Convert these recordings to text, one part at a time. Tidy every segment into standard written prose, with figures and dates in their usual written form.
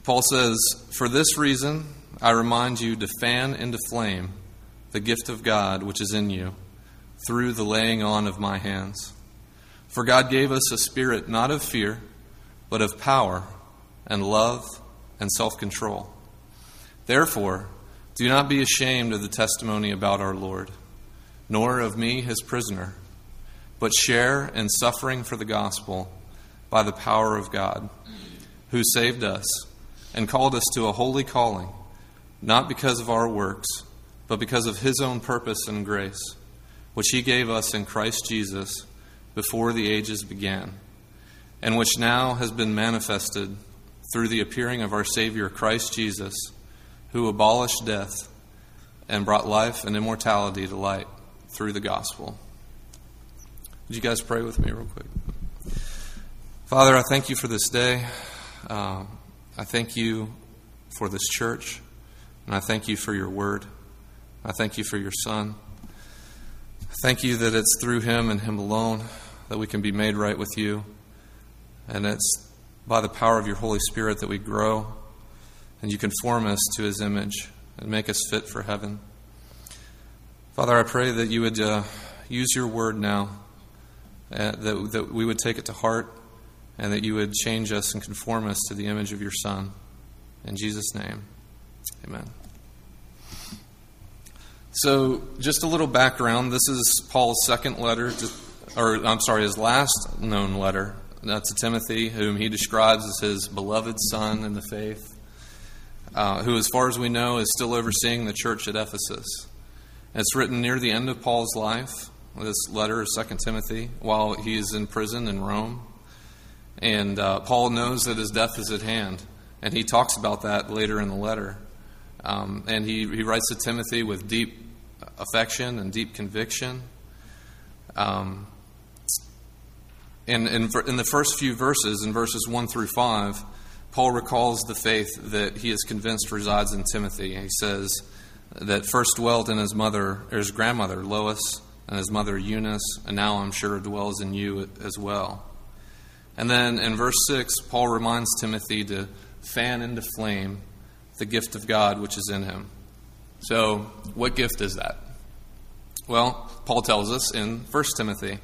Paul says, "For this reason, I remind you to fan into flame the gift of God which is in you through the laying on of my hands. For God gave us a spirit not of fear, but of power and love and self-control. Therefore, do not be ashamed of the testimony about our Lord, nor of me, his prisoner, but share in suffering for the gospel by the power of God, who saved us and called us to a holy calling, not because of our works, but because of his own purpose and grace, which he gave us in Christ Jesus before the ages began, and which now has been manifested through the appearing of our Savior Christ Jesus, who abolished death and brought life and immortality to light through the gospel." Would you guys pray with me real quick? Father, I thank you for this day. I thank you for this church, and I thank you for your word. I thank you for your Son. I thank you that it's through him and him alone that we can be made right with you, and it's by the power of your Holy Spirit that we grow, and you conform us to his image and make us fit for heaven. Father, I pray that you would use your word now, that we would take it to heart, and that you would change us and conform us to the image of your Son. In Jesus' name, amen. So, just a little background. This is Paul's second letter, his last known letter to Timothy, whom he describes as his beloved son in the faith, who, as far as we know, is still overseeing the church at Ephesus. And it's written near the end of Paul's life. This letter is 2 Timothy, while he is in prison in Rome. And Paul knows that his death is at hand, and he talks about that later in the letter. And he writes to Timothy with deep affection and deep conviction. And in the first few verses, in verses 1 through 5, Paul recalls the faith that he is convinced resides in Timothy. He says that first dwelt in his grandmother Lois and his mother Eunice, and now I'm sure dwells in you as well. And then in verse 6, Paul reminds Timothy to fan into flame the gift of God which is in him. So, what gift is that? Well, Paul tells us in 1 Timothy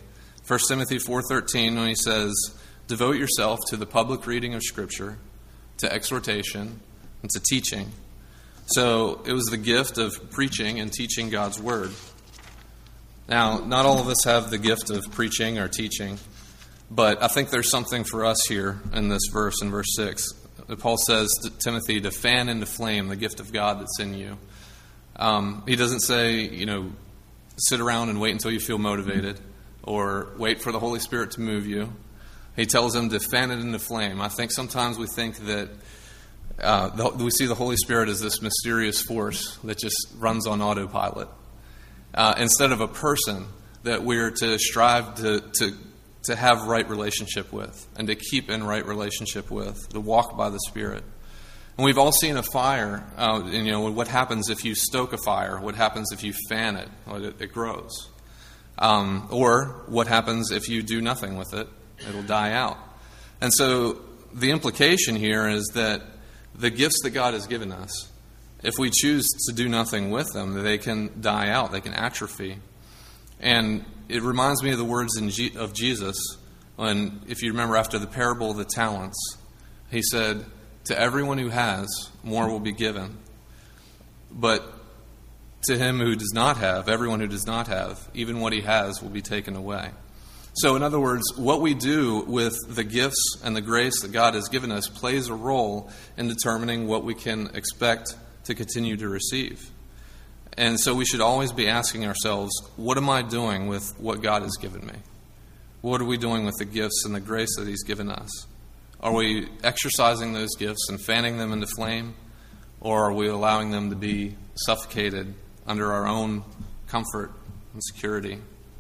4:13, when he says, "Devote yourself to the public reading of Scripture, to exhortation, and to teaching." So, it was the gift of preaching and teaching God's Word. Now, not all of us have the gift of preaching or teaching, but I think there's something for us here in this verse, in verse 6. Paul says to Timothy to fan into flame the gift of God that's in you. He doesn't say, sit around and wait until you feel motivated or wait for the Holy Spirit to move you. He tells him to fan it into flame. I think sometimes we think that we see the Holy Spirit as this mysterious force that just runs on autopilot, instead of a person that we're to strive to have right relationship with and to keep in right relationship with, to walk by the Spirit. And we've all seen a fire, what happens if you stoke a fire, what happens if you fan it, it grows. Or what happens if you do nothing with it, it'll die out. And so the implication here is that the gifts that God has given us, if we choose to do nothing with them, they can die out, they can atrophy. And it reminds me of the words of Jesus when, if you remember, after the parable of the talents, he said, "To everyone who has, more will be given. But to him who does not have, everyone who does not have, even what he has will be taken away." So, in other words, what we do with the gifts and the grace that God has given us plays a role in determining what we can expect to continue to receive. And so we should always be asking ourselves, what am I doing with what God has given me? What are we doing with the gifts and the grace that he's given us? Are we exercising those gifts and fanning them into flame? Or are we allowing them to be suffocated under our own comfort and security?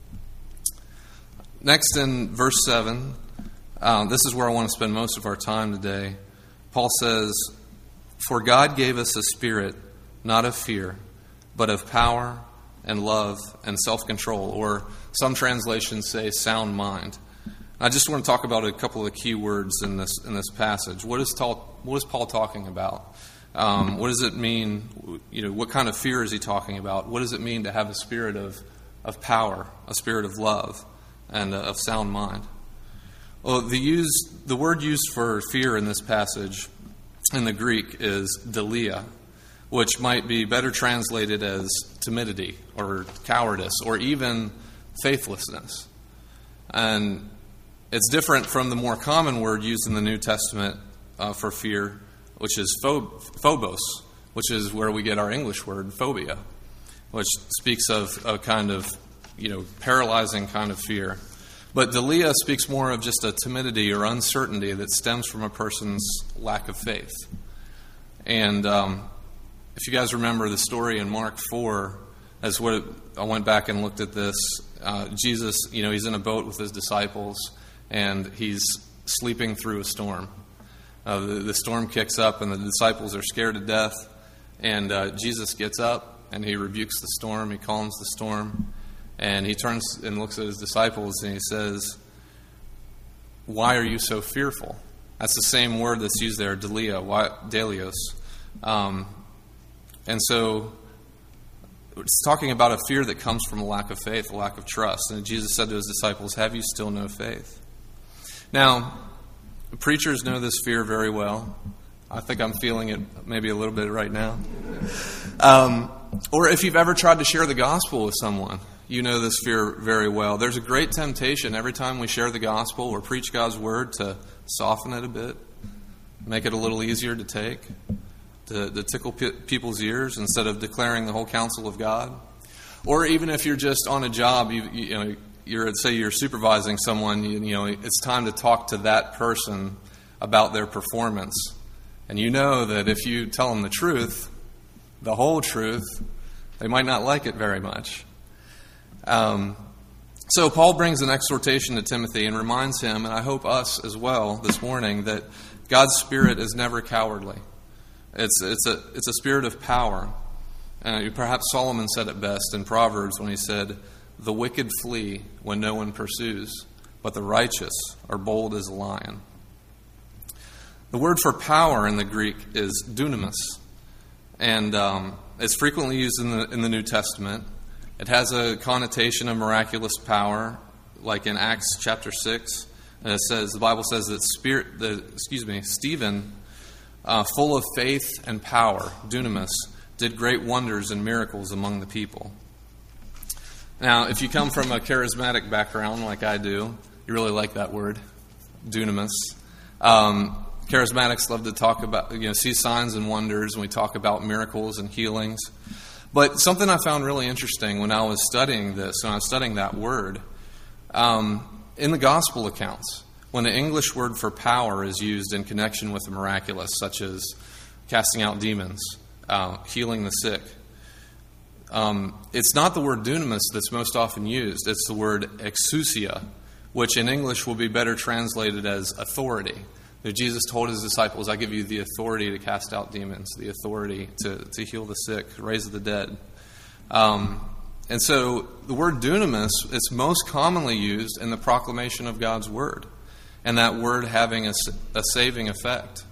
Next, in verse 7, this is where I want to spend most of our time today. Paul says, "For God gave us a spirit, not of fear, but of power and love and self-control," or some translations say sound mind. I just want to talk about a couple of key words in this passage. What does what is Paul talking about? What does it mean? What kind of fear is he talking about? What does it mean to have a spirit of power, a spirit of love, and of sound mind? Well, the word used for fear in this passage in the Greek is delia, which might be better translated as timidity or cowardice or even faithlessness. And it's different from the more common word used in the New Testament for fear, which is phobos, which is where we get our English word phobia, which speaks of a kind of, paralyzing kind of fear. But delia speaks more of just a timidity or uncertainty that stems from a person's lack of faith. And if you guys remember the story in Mark 4, I went back and looked at this. Jesus, he's in a boat with his disciples, and he's sleeping through a storm. The storm kicks up, and the disciples are scared to death. And Jesus gets up, and he rebukes the storm. He calms the storm. And he turns and looks at his disciples, and he says, "Why are you so fearful?" That's the same word that's used there, delios. And so it's talking about a fear that comes from a lack of faith, a lack of trust. And Jesus said to his disciples, "Have you still no faith?" Now, preachers know this fear very well. I think I'm feeling it maybe a little bit right now. Or if you've ever tried to share the gospel with someone, you know this fear very well. There's a great temptation every time we share the gospel or preach God's word to soften it a bit, make it a little easier to take, to tickle people's ears instead of declaring the whole counsel of God. Or even if you're just on a job, you're supervising someone, it's time to talk to that person about their performance. And you know that if you tell them the truth, the whole truth, they might not like it very much. So Paul brings an exhortation to Timothy and reminds him, and I hope us as well this morning, that God's Spirit is never cowardly. It's a spirit of power. Perhaps Solomon said it best in Proverbs when he said, "The wicked flee when no one pursues, but the righteous are bold as a lion." The word for power in the Greek is dunamis, and it's frequently used in the New Testament. It has a connotation of miraculous power, like in Acts chapter 6. And the Bible says that Stephen, full of faith and power, dunamis, did great wonders and miracles among the people. Now, if you come from a charismatic background like I do, you really like that word, dunamis. Charismatics love to talk about, see signs and wonders, and we talk about miracles and healings. But something I found really interesting when I was studying this, when I was studying that word, in the gospel accounts, when the English word for power is used in connection with the miraculous, such as casting out demons, healing the sick, it's not the word dunamis that's most often used. It's the word exousia, which in English will be better translated as authority. Jesus told his disciples, "I give you the authority to cast out demons, the authority to heal the sick, raise the dead." And so the word dunamis, it's most commonly used in the proclamation of God's word, and that word having a saving effect.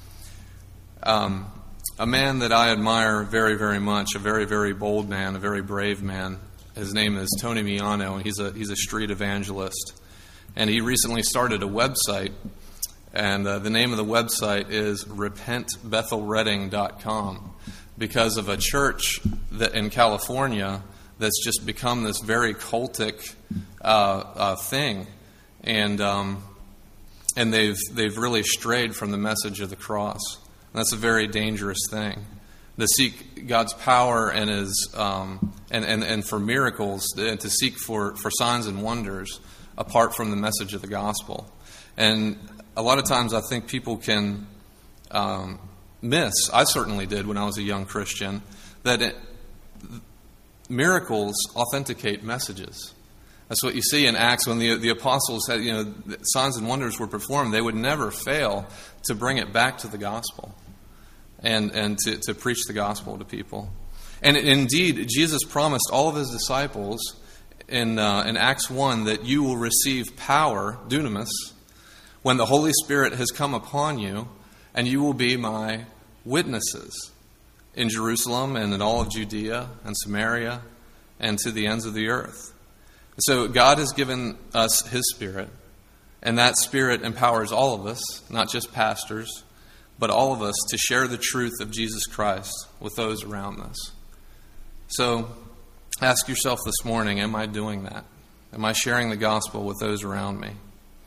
A man that I admire very, very much, a very, very bold man, a very brave man, his name is Tony Miano, and he's a street evangelist. And he recently started a website. And the name of the website is repentbethelredding.com, because of a church in California that's just become this very cultic thing, and they've really strayed from the message of the cross. And that's a very dangerous thing, to seek God's power and His and for miracles, and to seek for signs and wonders apart from the message of the gospel. And a lot of times I think people can miss, I certainly did when I was a young Christian, that miracles authenticate messages. That's what you see in Acts when the apostles had, signs and wonders were performed. They would never fail to bring it back to the gospel and to preach the gospel to people. And indeed, Jesus promised all of his disciples in Acts 1 that you will receive power, dunamis, when the Holy Spirit has come upon you, and you will be my witnesses in Jerusalem and in all of Judea and Samaria and to the ends of the earth. So God has given us His Spirit, and that Spirit empowers all of us, not just pastors, but all of us to share the truth of Jesus Christ with those around us. So ask yourself this morning, am I doing that? Am I sharing the gospel with those around me?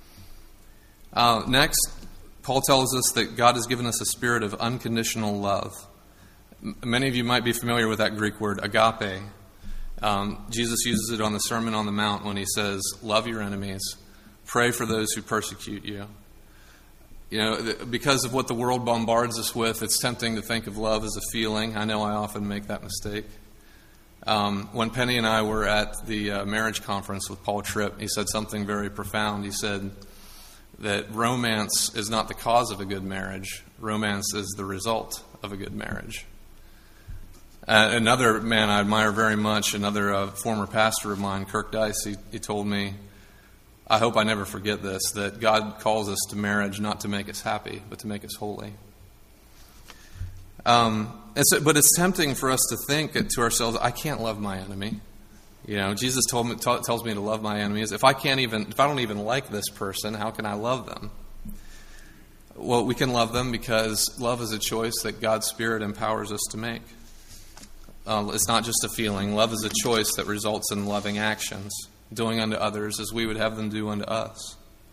Next, Paul tells us that God has given us a spirit of unconditional love. Many of you might be familiar with that Greek word, agape. Jesus uses it on the Sermon on the Mount when he says, love your enemies, pray for those who persecute you. You know, because of what the world bombards us with, it's tempting to think of love as a feeling. I know I often make that mistake. When Penny and I were at the marriage conference with Paul Tripp, he said something very profound. He said that romance is not the cause of a good marriage. Romance is the result of a good marriage. Another man I admire very much, another former pastor of mine, Kirk Dice, he told me, I hope I never forget this, that God calls us to marriage not to make us happy, but to make us holy. But it's tempting for us to think to ourselves, I can't love my enemy. You know, Jesus tells me to love my enemies. If I don't even like this person, how can I love them? Well, we can love them because love is a choice that God's Spirit empowers us to make. It's not just a feeling. Love is a choice that results in loving actions, doing unto others as we would have them do unto us.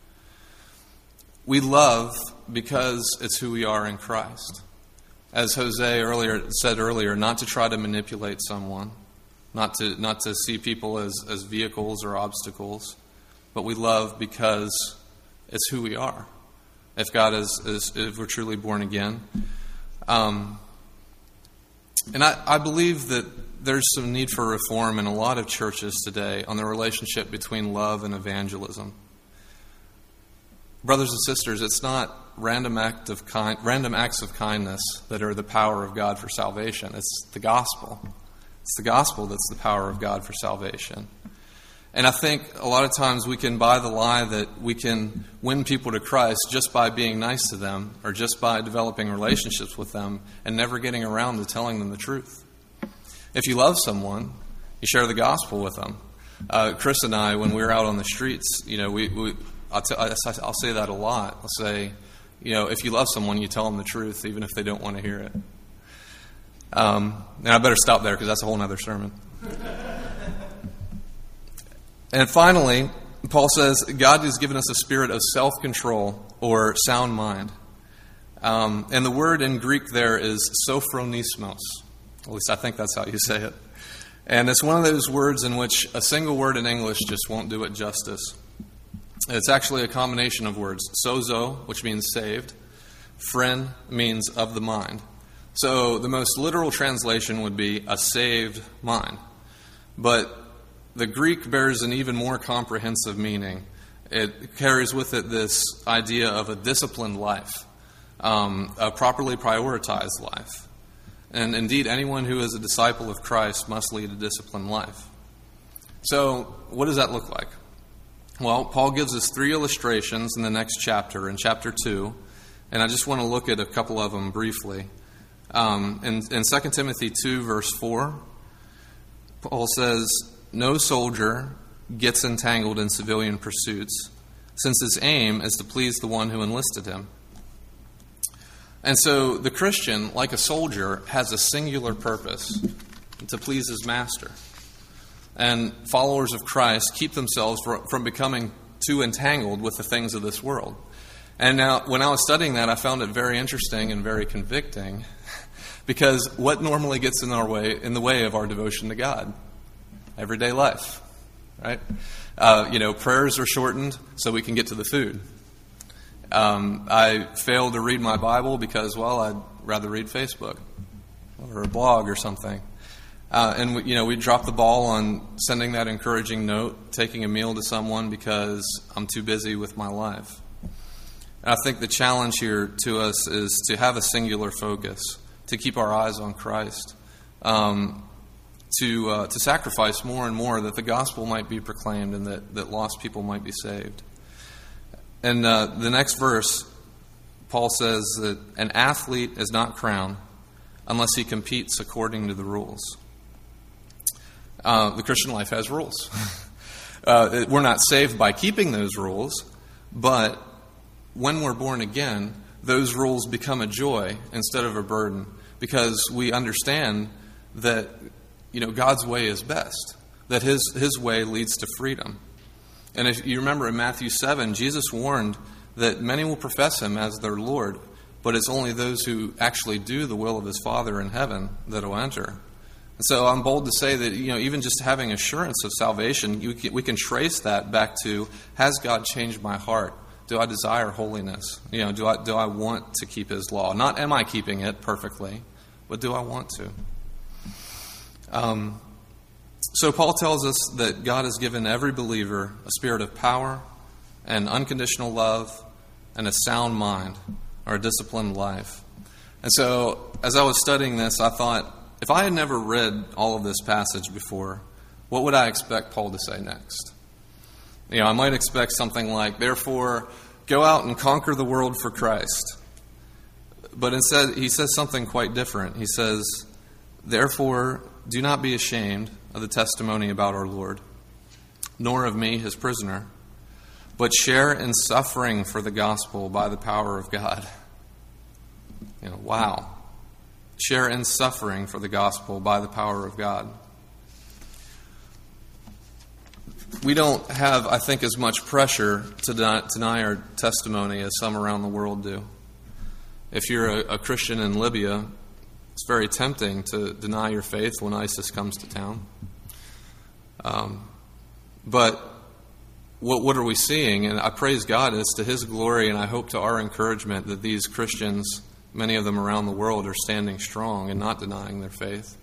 We love because it's who we are in Christ. As Jose said earlier, not to try to manipulate someone, not to see people as vehicles or obstacles, but we love because it's who we are. If if we're truly born again. And I believe that there's some need for reform in a lot of churches today on the relationship between love and evangelism. Brothers and sisters, it's not random acts of kindness that are the power of God for salvation. It's the gospel. It's the gospel that's the power of God for salvation. And I think a lot of times we can buy the lie that we can win people to Christ just by being nice to them or just by developing relationships with them and never getting around to telling them the truth. If you love someone, you share the gospel with them. Chris and I, when we were out on the streets, you know, I'll say that a lot. I'll say, you know, if you love someone, you tell them the truth, even if they don't want to hear it. And I better stop there because that's a whole other sermon. And finally, Paul says, God has given us a spirit of self-control or sound mind. And the word in Greek there is sophronismos. At least I think that's how you say it. And it's one of those words in which a single word in English just won't do it justice. It's actually a combination of words. Sozo, which means saved. Phren means of the mind. So the most literal translation would be a saved mind. But the Greek bears an even more comprehensive meaning. It carries with it this idea of a disciplined life, a properly prioritized life. And indeed, anyone who is a disciple of Christ must lead a disciplined life. So what does that look like? Well, Paul gives us 3 illustrations in the next chapter, in chapter 2, and I just want to look at a couple of them briefly. In 2 Timothy 2, verse 4, Paul says, no soldier gets entangled in civilian pursuits, since his aim is to please the one who enlisted him. And so the Christian, like a soldier, has a singular purpose, to please his master. And followers of Christ keep themselves from becoming too entangled with the things of this world. And now, when I was studying that, I found it very interesting and very convicting, because what normally gets in the way of our devotion to God? Everyday life, right? Prayers are shortened so we can get to the food. I failed to read my Bible because, well, I'd rather read Facebook or a blog or something. We drop the ball on sending that encouraging note, taking a meal to someone because I'm too busy with my life. And I think the challenge here to us is to have a singular focus, to keep our eyes on Christ, to sacrifice more and more that the gospel might be proclaimed and that lost people might be saved. And the next verse, Paul says that an athlete is not crowned unless he competes according to the rules. The Christian life has rules. We're not saved by keeping those rules, but when we're born again, those rules become a joy instead of a burden, because we understand that God's way is best, that His way leads to freedom. And if you remember in Matthew 7, Jesus warned that many will profess Him as their Lord, but it's only those who actually do the will of His Father in heaven that will enter. And so I'm bold to say that even just having assurance of salvation, we can trace that back to, has God changed my heart? Do I desire holiness? Do I want to keep His law? Not am I keeping it perfectly, but do I want to? So Paul tells us that God has given every believer a spirit of power and unconditional love and a sound mind, or a disciplined life. And so as I was studying this, I thought, if I had never read all of this passage before, what would I expect Paul to say next? I might expect something like, therefore, go out and conquer the world for Christ. But instead, he says something quite different. He says, therefore, do not be ashamed of the testimony about our Lord, nor of me, His prisoner, but share in suffering for the gospel by the power of God. Wow. Share in suffering for the gospel by the power of God. We don't have, I think, as much pressure to deny our testimony as some around the world do. If you're a Christian in Libya, it's very tempting to deny your faith when ISIS comes to town. But what are we seeing? And I praise God, it's to His glory, and I hope to our encouragement, that these Christians, many of them around the world, are standing strong and not denying their faith.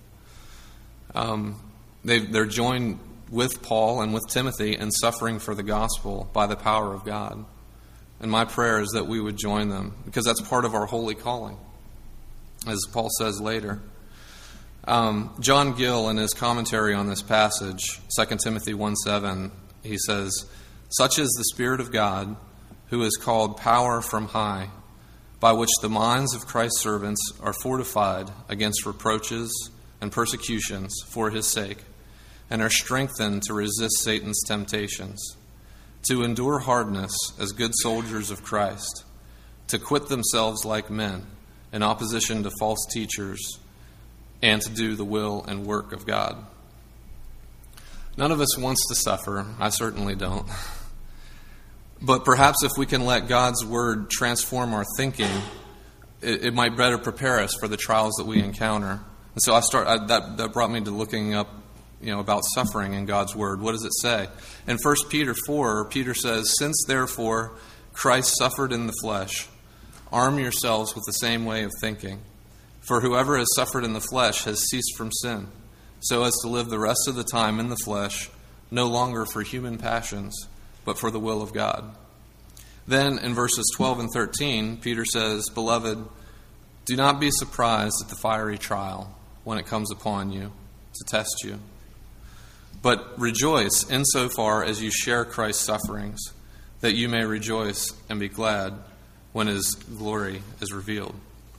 They're joined with Paul and with Timothy in suffering for the gospel by the power of God. And my prayer is that we would join them, because that's part of our holy calling, as Paul says later. John Gill, in his commentary on this passage, 2 Timothy 1:7, he says, such is the Spirit of God, who is called power from high, by which the minds of Christ's servants are fortified against reproaches and persecutions for His sake, and are strengthened to resist Satan's temptations, to endure hardness as good soldiers of Christ, to quit themselves like men in opposition to false teachers, and to do the will and work of God. None of us wants to suffer. I certainly don't. But perhaps if we can let God's Word transform our thinking, it might better prepare us for the trials that we encounter. And so that brought me to looking up about suffering in God's Word. What does it say? In 1 Peter 4, Peter says, since therefore Christ suffered in the flesh, arm yourselves with the same way of thinking. For whoever has suffered in the flesh has ceased from sin, so as to live the rest of the time in the flesh, no longer for human passions, but for the will of God. Then in verses 12 and 13, Peter says, beloved, do not be surprised at the fiery trial when it comes upon you to test you, but rejoice insofar as you share Christ's sufferings, that you may rejoice and be glad when His glory is revealed.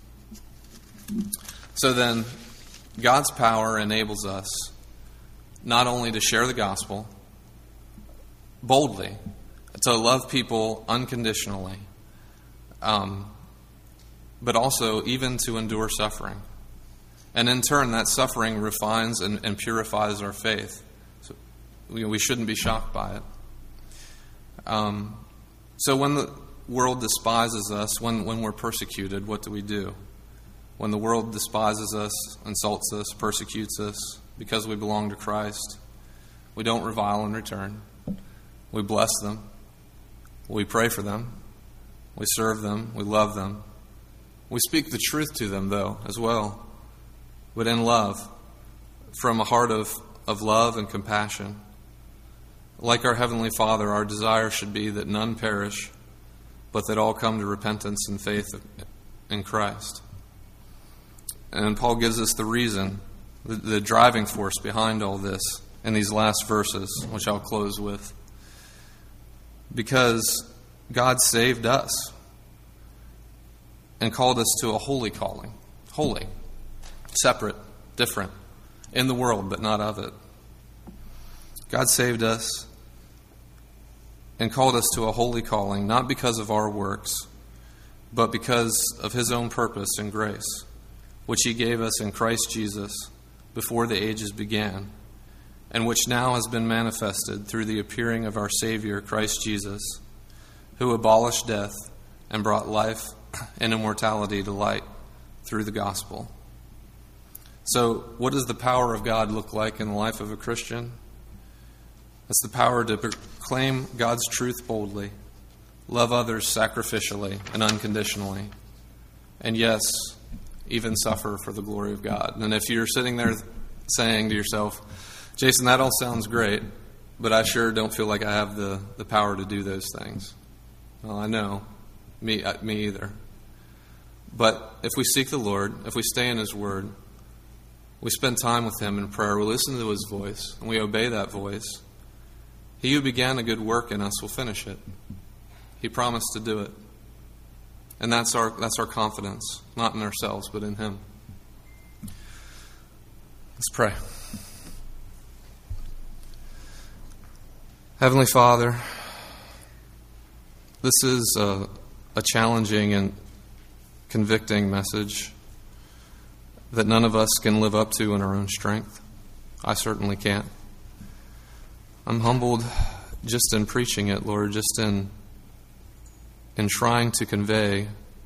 So then, God's power enables us not only to share the gospel boldly, to love people unconditionally, but also even to endure suffering. And in turn, that suffering refines and purifies our faith. So we shouldn't be shocked by it. So when the world despises us, when we're persecuted, what do? When the world despises us, insults us, persecutes us because we belong to Christ, we don't revile in return. We bless them. We pray for them. We serve them. We love them. We speak the truth to them, though, as well, but in love, from a heart of love and compassion. Like our Heavenly Father, our desire should be that none perish, but that all come to repentance and faith in Christ. And Paul gives us the reason, the driving force behind all this in these last verses, which I'll close with. Because God saved us. and called us to a holy calling. Holy, separate, different, in the world, but not of it. God saved us and called us to a holy calling, not because of our works, but because of his own purpose and grace, which he gave us in Christ Jesus before the ages began, and which now has been manifested through the appearing of our Savior, Christ Jesus, who abolished death and brought life and immortality to light through the gospel. So, what does the power of God look like in the life of a Christian? It's the power to proclaim God's truth boldly, love others sacrificially and unconditionally, and yes, even suffer for the glory of God. And if you're sitting there saying to yourself, Jason, that all sounds great, but I sure don't feel like I have the power to do those things. Well, I know. Me either. But if we seek the Lord, if we stay in his word, we spend time with him in prayer, we listen to his voice, and we obey that voice, he who began a good work in us will finish it. He promised to do it. And that's our confidence, not in ourselves, but in him. Let's pray. Heavenly Father, this is a challenging and convicting message that none of us can live up to in our own strength. I certainly can't. I'm humbled just in preaching it, Lord, just in trying to convey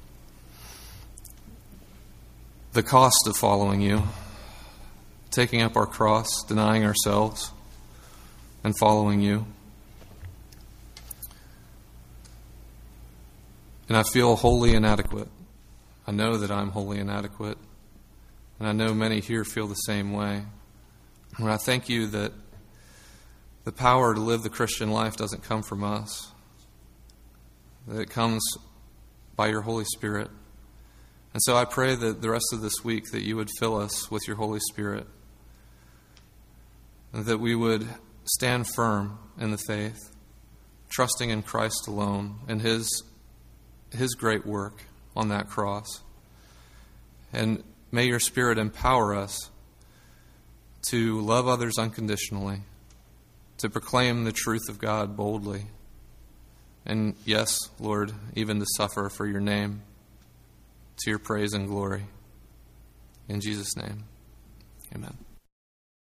the cost of following you, taking up our cross, denying ourselves, and following you. And I feel wholly inadequate. I know that I'm wholly inadequate. And I know many here feel the same way. And I thank you that the power to live the Christian life doesn't come from us. That it comes by your Holy Spirit. And so I pray that the rest of this week that you would fill us with your Holy Spirit. And that we would stand firm in the faith, trusting in Christ alone and his great work on that cross. And may your Spirit empower us to love others unconditionally, to proclaim the truth of God boldly, and yes, Lord, even to suffer for your name, to your praise and glory. In Jesus' name, amen.